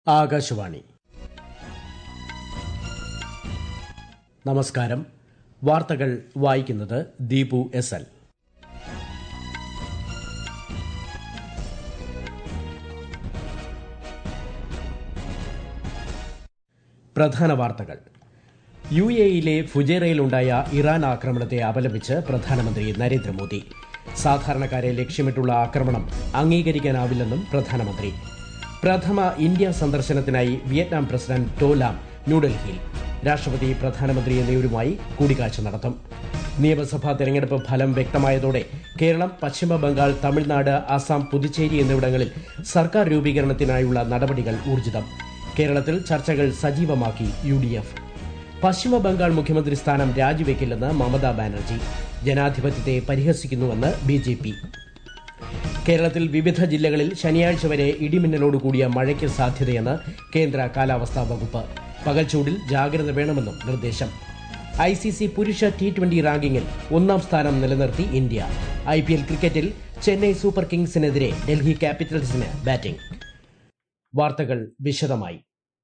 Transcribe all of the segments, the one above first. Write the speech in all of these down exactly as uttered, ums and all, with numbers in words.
ആകാശവാണി. നമസ്കാരം. വാർത്തകൾ വായിക്കുന്നത് ദീപു എസ് എൽ. പ്രധാന വാർത്തകൾ. യു എയിലെ ഫുജൈറയിലുണ്ടായ ഇറാൻ ആക്രമണത്തെ അപലപിച്ച് പ്രധാനമന്ത്രി നരേന്ദ്രമോദി. സാധാരണക്കാരെ ലക്ഷ്യമിട്ടുള്ള ആക്രമണം അംഗീകരിക്കാനാവില്ലെന്നും പ്രധാനമന്ത്രി. പ്രഥമ ഇന്ത്യ സന്ദർശനത്തിനായി വിയറ്റ്നാം പ്രസിഡന്റ് ടോ ലാം ന്യൂഡൽഹിയിൽ. രാഷ്ട്രപതി പ്രധാനമന്ത്രി എന്നിവരുമായി കൂടിക്കാഴ്ച നടത്തും. നിയമസഭാ തെരഞ്ഞെടുപ്പ് ഫലം വ്യക്തമായതോടെ കേരളം, പശ്ചിമ ബംഗാൾ, തമിഴ്നാട്, അസം, പുതുച്ചേരി എന്നിവിടങ്ങളിൽ സർക്കാർ രൂപീകരണത്തിനായുള്ള നടപടികൾ ഊർജിതം. കേരളത്തിൽ ചർച്ചകൾ സജീവമാക്കി യു ഡി എഫ്. പശ്ചിമ ബംഗാൾ മുഖ്യമന്ത്രി സ്ഥാനം രാജിവെക്കില്ലെന്ന് മമതാ ബാനർജി. ജനാധിപത്യത്തെ പരിഹസിക്കുന്നുവെന്ന് ബി ജെ പി. കേരളത്തിൽ വിവിധ ജില്ലകളിൽ ശനിയാഴ്ച വരെ ഇടിമിന്നലോടുകൂടിയ മഴയ്ക്ക് സാധ്യതയെന്ന് കേന്ദ്ര കാലാവസ്ഥാ വകുപ്പ്. പകൽച്ചൂടിൽ ജാഗ്രത വേണമെന്നും നിർദ്ദേശം. ഐ സി സി പുരുഷ ടി ട്വന്റി റാങ്കിങ്ങിൽ ഒന്നാം സ്ഥാനം നിലനിർത്തി ഇന്ത്യ. ഐ പി എൽ ക്രിക്കറ്റിൽ ചെന്നൈ സൂപ്പർ കിങ്സിനെതിരെ ഡൽഹി ക്യാപിറ്റൽസിന് ബാറ്റിംഗ്. വാർത്തകൾ വിശദമായി.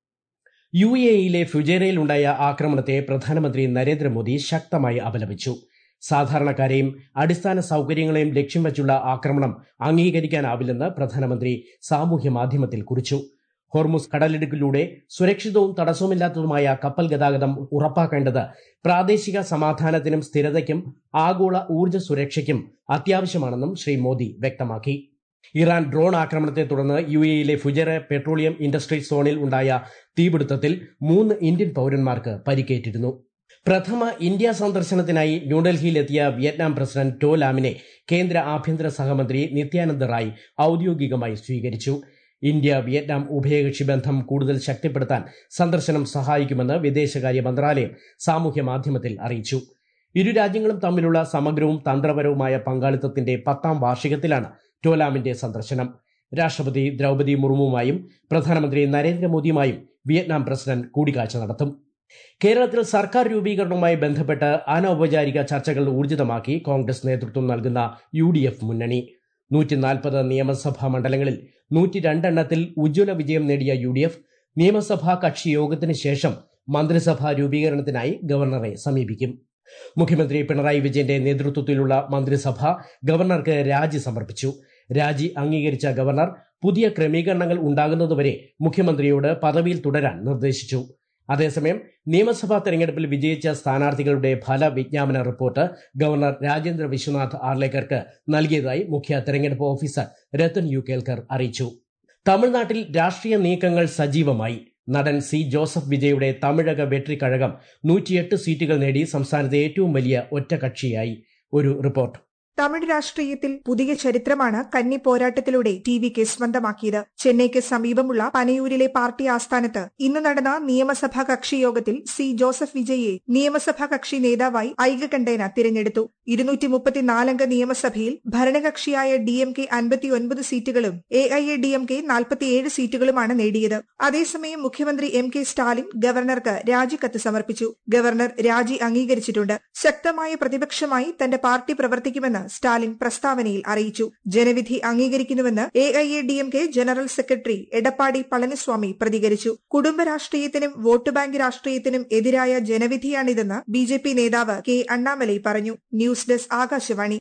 യു എയിലെ ഫുജൈറയിലുണ്ടായ ആക്രമണത്തെ പ്രധാനമന്ത്രി നരേന്ദ്രമോദി ശക്തമായി അപലപിച്ചു. സാധാരണക്കാരെയും അടിസ്ഥാന സൌകര്യങ്ങളെയും ലക്ഷ്യം വച്ചുള്ള ആക്രമണം അംഗീകരിക്കാനാവില്ലെന്ന് പ്രധാനമന്ത്രി സാമൂഹ്യ മാധ്യമത്തിൽ കുറിച്ചു. ഹോർമുസ് കടലിടുക്കിലൂടെ സുരക്ഷിതവും തടസ്സവുമില്ലാത്തതുമായ കപ്പൽ ഗതാഗതം ഉറപ്പാക്കേണ്ടത് പ്രാദേശിക സമാധാനത്തിനും സ്ഥിരതയ്ക്കും ആഗോള ഊർജ്ജ സുരക്ഷയ്ക്കും അത്യാവശ്യമാണെന്നും ശ്രീ മോദി വ്യക്തമാക്കി. ഇറാൻ ഡ്രോൺ ആക്രമണത്തെ തുടർന്ന് യു എയിലെ ഫുജൈറ പെട്രോളിയം ഇൻഡസ്ട്രി സോണിൽ ഉണ്ടായ തീപിടുത്തത്തിൽ മൂന്ന് ഇന്ത്യൻ പൌരന്മാർക്ക് പരിക്കേറ്റിരുന്നു. പ്രഥമ ഇന്ത്യ സന്ദർശനത്തിനായി ന്യൂഡൽഹിയിലെത്തിയ വിയറ്റ്നാം പ്രസിഡന്റ് ടോ ലാമിനെ കേന്ദ്ര ആഭ്യന്തര സഹമന്ത്രി നിത്യാനന്ദ് റായ് ഔദ്യോഗികമായി സ്വീകരിച്ചു. ഇന്ത്യ വിയറ്റ്നാം ഉഭയകക്ഷി ബന്ധം കൂടുതൽ ശക്തിപ്പെടുത്താൻ സന്ദർശനം സഹായിക്കുമെന്ന് വിദേശകാര്യ മന്ത്രാലയം സാമൂഹ്യ മാധ്യമത്തിൽ അറിയിച്ചു. ഇരു രാജ്യങ്ങളും തമ്മിലുള്ള സമഗ്രവും തന്ത്രപരവുമായ പങ്കാളിത്തത്തിന്റെ പത്താം വാർഷികത്തിലാണ് ടോലാമിന്റെ സന്ദർശനം. രാഷ്ട്രപതി ദ്രൌപദി മുർമുവുമായും പ്രധാനമന്ത്രി നരേന്ദ്രമോദിയുമായും വിയറ്റ്നാം പ്രസിഡന്റ് കൂടിക്കാഴ്ച നടത്തും. കേരളത്തിൽ സർക്കാർ രൂപീകരണവുമായി ബന്ധപ്പെട്ട് അനൌപചാരിക ചർച്ചകൾ ഊർജിതമാക്കി കോൺഗ്രസ് നേതൃത്വം നൽകുന്ന യു ഡി എഫ് മുന്നണി. നൂറ്റി നാൽപ്പത് നിയമസഭാ മണ്ഡലങ്ങളിൽ നൂറ്റി രണ്ടെണ്ണത്തിൽ ഉജ്ജ്വല വിജയം നേടിയ യു ഡി എഫ് നിയമസഭാ കക്ഷി യോഗത്തിന് ശേഷം മന്ത്രിസഭാ രൂപീകരണത്തിനായി ഗവർണറെ സമീപിക്കും. മുഖ്യമന്ത്രി പിണറായി വിജയന്റെ നേതൃത്വത്തിലുള്ള മന്ത്രിസഭ ഗവർണർക്ക് രാജി സമർപ്പിച്ചു. രാജി അംഗീകരിച്ച ഗവർണർ പുതിയ ക്രമീകരണങ്ങൾ ഉണ്ടാകുന്നതുവരെ മുഖ്യമന്ത്രിയോട് പദവിയിൽ തുടരാൻ നിർദ്ദേശിച്ചു. അതേസമയം നിയമസഭാ തെരഞ്ഞെടുപ്പിൽ വിജയിച്ച സ്ഥാനാർത്ഥികളുടെ ഫലവിജ്ഞാപന റിപ്പോർട്ട് ഗവർണർ രാജേന്ദ്ര വിശ്വനാഥ് ആർലേക്കർക്ക് നൽകിയതായി മുഖ്യ തെരഞ്ഞെടുപ്പ് ഓഫീസർ രത്തൻ യു കേൽക്കർ അറിയിച്ചു. തമിഴ്നാട്ടിൽ രാഷ്ട്രീയ നീക്കങ്ങൾ സജീവമായി. നടൻ സി ജോസഫ് വിജയുടെ തമിഴക വെട്രി കഴകം നൂറ്റിയെട്ട് സീറ്റുകൾ നേടി സംസ്ഥാനത്തെ ഏറ്റവും വലിയ ഒറ്റകക്ഷിയായി. ഒരു റിപ്പോർട്ട്. തമിഴ് രാഷ്ട്രീയത്തിൽ പുതിയ ചരിത്രമാണ് കന്നി പോരാട്ടത്തിലൂടെ ടി വി കെ സ്വന്തമാക്കിയത്. ചെന്നൈക്ക് സമീപമുള്ള പനയൂരിലെ പാർട്ടി ആസ്ഥാനത്ത് ഇന്ന് നടന്ന നിയമസഭാ കക്ഷി യോഗത്തിൽ സി ജോസഫ് വിജയെ നിയമസഭാ കക്ഷി നേതാവായി ഐകകണ്ഠേന തിരഞ്ഞെടുത്തു. ഇരുന്നൂറ്റി മുപ്പത്തിനാലംഗ നിയമസഭയിൽ ഭരണകക്ഷിയായ ഡി എം കെ അൻപത്തിയൊൻപത് സീറ്റുകളും A I A D M K നാൽപ്പത്തിയേഴ് സീറ്റുകളുമാണ് നേടിയത്. അതേസമയം മുഖ്യമന്ത്രി എം കെ സ്റ്റാലിൻ ഗവർണർക്ക് രാജിക്കത്ത് സമർപ്പിച്ചു. ഗവർണർ രാജി അംഗീകരിച്ചിട്ടുണ്ട്. ശക്തമായ പ്രതിപക്ഷമായി തന്റെ പാർട്ടി പ്രവർത്തിക്കുമെന്ന് സ്റ്റാലിൻ പ്രസ്താവനയിൽ അറിയിച്ചു. ജനവിധി അംഗീകരിക്കുന്നുവെന്ന് A I A D M K general secretary Edappadi Palaniswami പ്രതികരിച്ചു. കുടുംബ രാഷ്ട്രീയത്തിനും വോട്ട് ബാങ്ക് രാഷ്ട്രീയത്തിനും എതിരായ ജനവിധിയാണിതെന്ന് ബി ജെ പി നേതാവ് കെ അണ്ണാമലൈ പറഞ്ഞു. News desk Akashvani.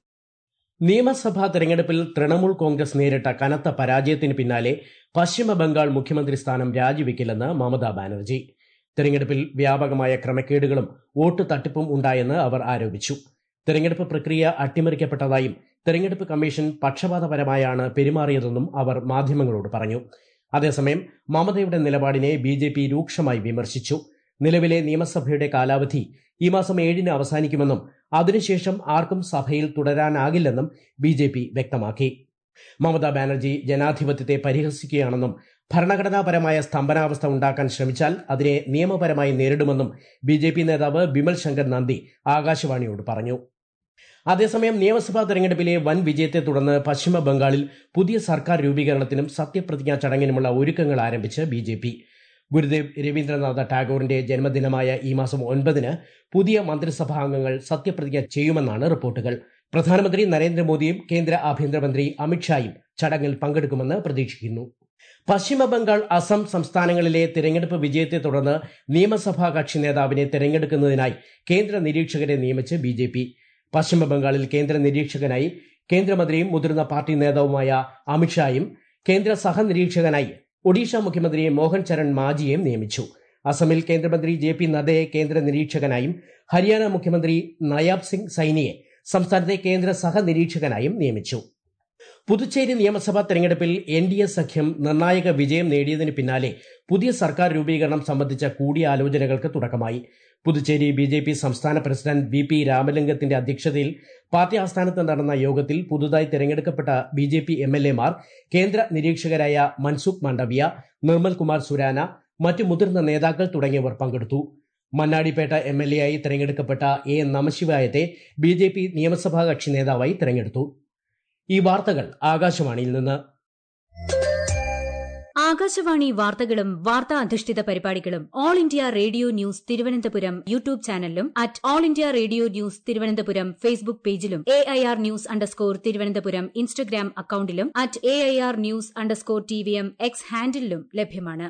നിയമസഭാ തെരഞ്ഞെടുപ്പിൽ തൃണമൂൽ കോൺഗ്രസ് നേരിട്ട കനത്ത പരാജയത്തിന് പിന്നാലെ പശ്ചിമ ബംഗാൾ മുഖ്യമന്ത്രി സ്ഥാനം രാജിവെക്കില്ലെന്ന് മമതാ ബാനർജി. തെരഞ്ഞെടുപ്പിൽ വ്യാപകമായ ക്രമക്കേടുകളും വോട്ട് തട്ടിപ്പും ഉണ്ടായെന്ന് അവർ ആരോപിച്ചു. തെരഞ്ഞെടുപ്പ് പ്രക്രിയ അട്ടിമറിക്കപ്പെട്ടതായും തെരഞ്ഞെടുപ്പ് കമ്മീഷൻ പക്ഷപാതപരമായാണ് പെരുമാറിയതെന്നും അവർ മാധ്യമങ്ങളോട് പറഞ്ഞു. അതേസമയം മമതയുടെ നിലപാടിനെ ബി ജെ പി രൂക്ഷമായി വിമർശിച്ചു. നിലവിലെ നിയമസഭയുടെ കാലാവധി ഈ മാസം ഏഴിന് അവസാനിക്കുമെന്നും അതിനുശേഷം ആർക്കും സഭയിൽ തുടരാനാകില്ലെന്നും ബി ജെ പി വ്യക്തമാക്കി. മമതാ ബാനർജി ജനാധിപത്യത്തെ പരിഹസിക്കുകയാണെന്നും ഭരണഘടനാപരമായ സ്തംഭനാവസ്ഥ ഉണ്ടാക്കാൻ ശ്രമിച്ചാൽ അതിനെ നിയമപരമായി നേരിടുമെന്നും ബി ജെ പി നേതാവ് ബിമൽ ശങ്കർ നന്ദി ആകാശവാണിയോട് പറഞ്ഞു. അതേസമയം നിയമസഭാ തെരഞ്ഞെടുപ്പിലെ വൻ വിജയത്തെ തുടർന്ന് പശ്ചിമ ബംഗാളിൽ പുതിയ സർക്കാർ രൂപീകരണത്തിനും സത്യപ്രതിജ്ഞാ ചടങ്ങിനുമുള്ള ഒരുക്കങ്ങൾ ആരംഭിച്ച് B J P. Gurudev Rabindranath ടാഗോറിന്റെ ജന്മദിനമായ ഈ മാസം ഒൻപതിന് പുതിയ മന്ത്രിസഭാ അംഗങ്ങൾ സത്യപ്രതിജ്ഞ ചെയ്യുമെന്നാണ് റിപ്പോർട്ടുകൾ. പ്രധാനമന്ത്രി നരേന്ദ്രമോദിയും കേന്ദ്ര ആഭ്യന്തരമന്ത്രി അമിത്ഷായും ചടങ്ങിൽ പങ്കെടുക്കുമെന്ന് പ്രതീക്ഷിക്കുന്നു. പശ്ചിമബംഗാൾ, അസം സംസ്ഥാനങ്ങളിലെ തെരഞ്ഞെടുപ്പ് വിജയത്തെ തുടർന്ന് നിയമസഭാ കക്ഷി നേതാവിനെ തെരഞ്ഞെടുക്കുന്നതിനായി കേന്ദ്ര നിരീക്ഷകരെ നിയമിച്ച് ബി ജെ പി. പശ്ചിമബംഗാളിൽ കേന്ദ്ര നിരീക്ഷകനായി കേന്ദ്രമന്ത്രിയും മുതിർന്ന പാർട്ടി നേതാവുമായ അമിത്ഷായും കേന്ദ്ര സഹനിരീക്ഷകനായി ഒഡീഷ മുഖ്യമന്ത്രി മോഹൻ ചരൺ മാജിയെയും നിയമിച്ചു. അസമിൽ കേന്ദ്രമന്ത്രി ജെ പി നദ്ദയെ കേന്ദ്ര നിരീക്ഷകനായും ഹരിയാന മുഖ്യമന്ത്രി നയാബ് സിംഗ് സൈനിയെ സംസ്ഥാനത്തെ കേന്ദ്ര സഹനിരീക്ഷകനായും നിയമിച്ചു. പുതുച്ചേരി നിയമസഭാ തെരഞ്ഞെടുപ്പിൽ എൻ ഡി എ സഖ്യം നിർണായക വിജയം നേടിയതിന് പിന്നാലെ പുതിയ സർക്കാർ രൂപീകരണം സംബന്ധിച്ച കൂടിയാലോചനകൾക്ക് തുടക്കമായി. പുതുച്ചേരി ബി ജെ പി സംസ്ഥാന പ്രസിഡന്റ് വി പി രാമലിംഗത്തിന്റെ അധ്യക്ഷതയിൽ പാർട്ടി ആസ്ഥാനത്ത് നടന്ന യോഗത്തിൽ പുതുതായി തെരഞ്ഞെടുക്കപ്പെട്ട B J P M L എമാർ, കേന്ദ്ര നിരീക്ഷകരായ മൻസുഖ് മാണ്ഡവ്യ, നിർമ്മൽ കുമാർ സുരാന, മറ്റു മുതിർന്ന നേതാക്കൾ തുടങ്ങിയവർ പങ്കെടുത്തു. മണ്ണാടിപ്പേട്ട എം എൽ എ ആയി തെരഞ്ഞെടുക്കപ്പെട്ട എ നമശിവായത്തെ ബി ജെ പി നിയമസഭാ കക്ഷി നേതാവായി തെരഞ്ഞെടുത്തു. ഈ വാർത്തകൾ ആകാശവാണിയിൽ നിന്ന്. ആകാശവാണി വാർത്തകളും വാർത്താ അധിഷ്ഠിത പരിപാടികളും all India radio news Thiruvananthapuram YouTube ചാനലിലും at all India radio news Thiruvananthapuram Facebook പേജിലും A I R news underscore Thiruvananthapuram Instagram അക്കൌണ്ടിലും at A I R news underscore T V M X ഹാൻഡിലും ലഭ്യമാണ്.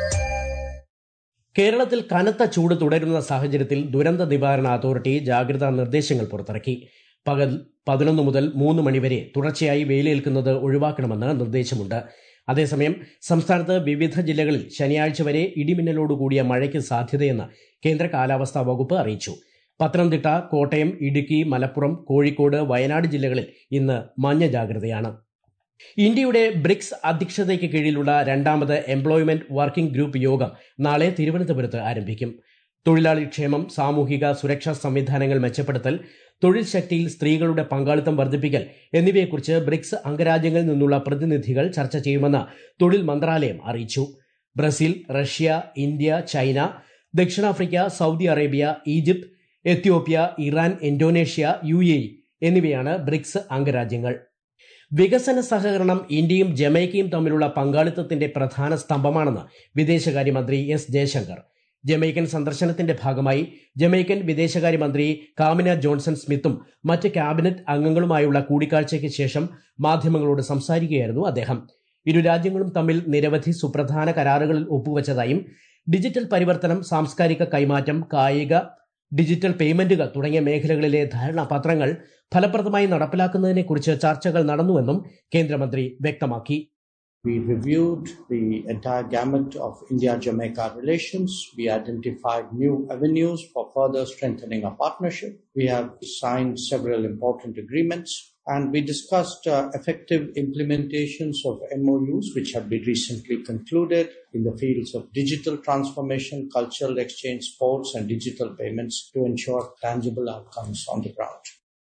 കേരളത്തിൽ കനത്ത ചൂട് തുടരുന്ന സാഹചര്യത്തിൽ ദുരന്ത നിവാരണ അതോറിറ്റി ജാഗ്രതാ നിർദ്ദേശങ്ങൾ പുറത്തിറക്കി. പകൽ പതിനൊന്ന് മുതൽ മൂന്ന് മണിവരെ തുടർച്ചയായി വെയിലേൽക്കുന്നത് ഒഴിവാക്കണമെന്ന് നിർദ്ദേശമുണ്ട്. അതേസമയം സംസ്ഥാനത്ത് വിവിധ ജില്ലകളിൽ ശനിയാഴ്ച വരെ ഇടിമിന്നലോടുകൂടിയ മഴയ്ക്ക് സാധ്യതയെന്ന് കേന്ദ്ര കാലാവസ്ഥാ വകുപ്പ് അറിയിച്ചു. പത്തനംതിട്ട, കോട്ടയം, ഇടുക്കി, മലപ്പുറം, കോഴിക്കോട്, വയനാട് ജില്ലകളിൽ ഇന്ന് മഞ്ഞ ജാഗ്രതയാണ്. ഇന്ത്യയുടെ ബ്രിക്സ് അധ്യക്ഷതയ്ക്ക് കീഴിലുള്ള രണ്ടാമത് എംപ്ലോയ്മെന്റ് വർക്കിംഗ് ഗ്രൂപ്പ് യോഗം നാളെ തിരുവനന്തപുരത്ത് ആരംഭിക്കും. തൊഴിലാളി ക്ഷേമം, സാമൂഹിക സുരക്ഷാ സംവിധാനങ്ങൾ മെച്ചപ്പെടുത്തൽ, തൊഴിൽ ശക്തിയിൽ സ്ത്രീകളുടെ പങ്കാളിത്തം വർദ്ധിപ്പിക്കൽ എന്നിവയെക്കുറിച്ച് ബ്രിക്സ് അംഗരാജ്യങ്ങളിൽ നിന്നുള്ള പ്രതിനിധികൾ ചർച്ച ചെയ്യുമെന്ന് തൊഴിൽ മന്ത്രാലയം അറിയിച്ചു. ബ്രസീൽ, റഷ്യ, ഇന്ത്യ, ചൈന, ദക്ഷിണാഫ്രിക്ക, Saudi Arabia, Egypt, Ethiopia, Iran, Indonesia, U A E എന്നിവയാണ് ബ്രിക്സ് അംഗരാജ്യങ്ങൾ. വികസന സഹകരണം ഇന്ത്യയും ജമൈക്കയും തമ്മിലുള്ള പങ്കാളിത്തത്തിന്റെ പ്രധാന സ്തംഭമാണെന്ന് വിദേശകാര്യമന്ത്രി എസ് ജയശങ്കർ. ജമൈക്കൻ സന്ദർശനത്തിന്റെ ഭാഗമായി ജമൈക്കൻ വിദേശകാര്യമന്ത്രി കാമിന ജോൺസൺ സ്മിത്തും മറ്റ് ക്യാബിനറ്റ് അംഗങ്ങളുമായുള്ള കൂടിക്കാഴ്ചയ്ക്ക് ശേഷം മാധ്യമങ്ങളോട് സംസാരിക്കുകയായിരുന്നു അദ്ദേഹം. ഇരു രാജ്യങ്ങളും തമ്മിൽ നിരവധി സുപ്രധാന കരാറുകളിൽ ഒപ്പുവച്ചതായും ഡിജിറ്റൽ പരിവർത്തനം, സാംസ്കാരിക കൈമാറ്റം, കായിക, ഡിജിറ്റൽ പേയ്മെന്റുകൾ തുടങ്ങിയ മേഖലകളിലെ ധാരണാപത്രങ്ങൾ ഫലപ്രദമായി നടപ്പിലാക്കുന്നതിനെക്കുറിച്ച് ചർച്ചകൾ നടന്നുവെന്നും കേന്ദ്രമന്ത്രി വ്യക്തമാക്കി. We reviewed the entire gamut of India-Jamaica relations. We identified new avenues for further strengthening our partnership. We have signed several important agreements, and we discussed uh, effective implementations of M O Us which have been recently concluded in the fields of digital transformation, cultural exchange, sports, and digital payments to ensure tangible outcomes on the ground.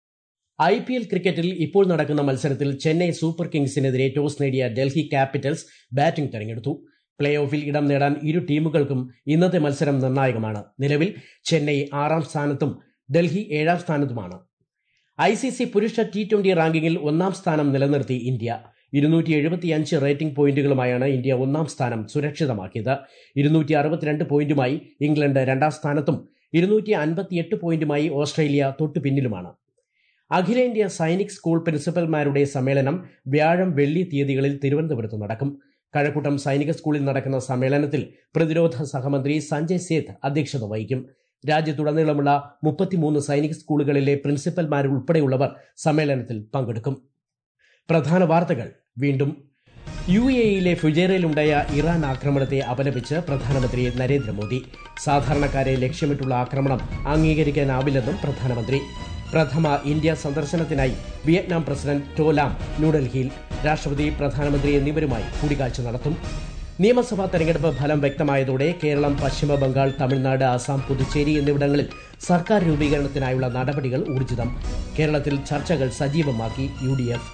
I P L ക്രിക്കറ്റിൽ ഇപ്പോൾ നടക്കുന്ന മത്സരത്തിൽ Chennai super കിങ്സിനെതിരെ toss നേടിയ Delhi capitals batting തെരഞ്ഞെടുത്തു. Play ഓഫിൽ ഇടം നേടാൻ ഇരു ടീമുകൾക്കും ഇന്നത്തെ മത്സരം നിർണായകമാണ്. നിലവിൽ ചെന്നൈ ആറാം സ്ഥാനത്തും ഡൽഹി ഏഴാം സ്ഥാനത്തുമാണ്. ഐ സി സി പുരുഷ ടി ട്വന്റി റാങ്കിങ്ങിൽ ഒന്നാം സ്ഥാനം നിലനിർത്തി ഇന്ത്യ. ഇരുന്നൂറ്റി എഴുപത്തിയഞ്ച് റേറ്റിംഗ് പോയിന്റുകളുമായാണ് ഇന്ത്യ ഒന്നാം സ്ഥാനം സുരക്ഷിതമാക്കിയത്. ഇരുന്നൂറ്റി അറുപത്തിരണ്ട് പോയിന്റുമായി ഇംഗ്ലണ്ട് രണ്ടാം സ്ഥാനത്തും ഇരുന്നൂറ്റി അൻപത്തിയെട്ട് പോയിന്റുമായി ഓസ്ട്രേലിയ തൊട്ടു പിന്നിലുമാണ്. അഖിലേന്ത്യാ സൈനിക് സ്കൂൾ പ്രിൻസിപ്പൽമാരുടെ സമ്മേളനം വ്യാഴം, വെള്ളി തീയതികളിൽ തിരുവനന്തപുരത്ത് നടക്കും. കഴക്കൂട്ടം സൈനിക സ്കൂളിൽ നടക്കുന്ന സമ്മേളനത്തിൽ പ്രതിരോധ സഹമന്ത്രി സഞ്ജയ് സേത്ത് അധ്യക്ഷത വഹിക്കും. രാജ്യത്തുടനീളമുള്ള മുപ്പത്തിമൂന്ന് സൈനിക് സ്കൂളുകളിലെ പ്രിൻസിപ്പൽമാരുൾപ്പെടെയുള്ളവർ സമ്മേളനത്തിൽ പങ്കെടുക്കും. പ്രധാന വാർത്തകൾ വീണ്ടും. യു എ ഇയിലെ ഫുജൈറയിലുണ്ടായ ഇറാൻ ആക്രമണത്തെ അപലപിച്ച് പ്രധാനമന്ത്രി നരേന്ദ്രമോദി. സാധാരണക്കാരെ ലക്ഷ്യമിട്ടുള്ള ആക്രമണം അംഗീകരിക്കാനാവില്ലെന്നും പ്രധാനമന്ത്രി. പ്രഥമ ഇന്ത്യ സന്ദർശനത്തിനായി വിയറ്റ്നാം പ്രസിഡന്റ് ടോ ലാം ന്യൂഡൽഹിയിൽ. രാഷ്ട്രപതി, പ്രധാനമന്ത്രി എന്നിവരുമായി കൂടിക്കാഴ്ച നടത്തും. നിയമസഭാ തെരഞ്ഞെടുപ്പ് ഫലം വ്യക്തമായതോടെ കേരളം, പശ്ചിമ ബംഗാൾ, തമിഴ്നാട്, ആസാം, പുതുച്ചേരി എന്നിവിടങ്ങളിൽ സർക്കാർ രൂപീകരണത്തിനായുള്ള നടപടികൾ ഊർജിതം. കേരളത്തിൽ ചർച്ചകൾ സജീവമാക്കി യു ഡി എഫ്.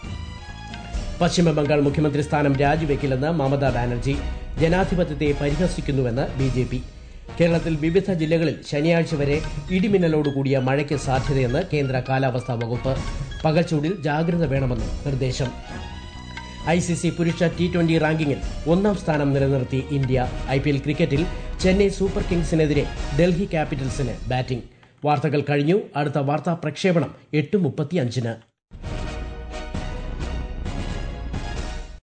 പശ്ചിമ ബംഗാൾ മുഖ്യമന്ത്രി സ്ഥാനം രാജിവെക്കില്ലെന്ന് മമതാ ബാനർജി. ജനാധിപത്യത്തെ പരിഹസിക്കുന്നുവെന്ന് ബി ജെ പി. കേരളത്തിൽ വിവിധ ജില്ലകളിൽ ശനിയാഴ്ച വരെ ഇടിമിന്നലോടുകൂടിയ മഴയ്ക്ക് സാധ്യതയെന്ന് കേന്ദ്ര കാലാവസ്ഥാ വകുപ്പ്. പകൽച്ചൂടിൽ ജാഗ്രത വേണമെന്ന് നിർദ്ദേശം. ഐ സി സി പുരുഷ ടി ട്വന്റി റാങ്കിങ്ങിൽ ഒന്നാം സ്ഥാനം നിലനിർത്തി ഇന്ത്യ. ഐ പി എൽ ക്രിക്കറ്റിൽ ചെന്നൈ സൂപ്പർ കിങ്സിനെതിരെ ഡൽഹി ക്യാപിറ്റൽസിന് ബാറ്റിംഗ്. വാർത്തകൾ കഴിഞ്ഞു. അടുത്ത വാർത്താ പ്രക്ഷേപണം എട്ട് മുപ്പത്തിയഞ്ചിന്.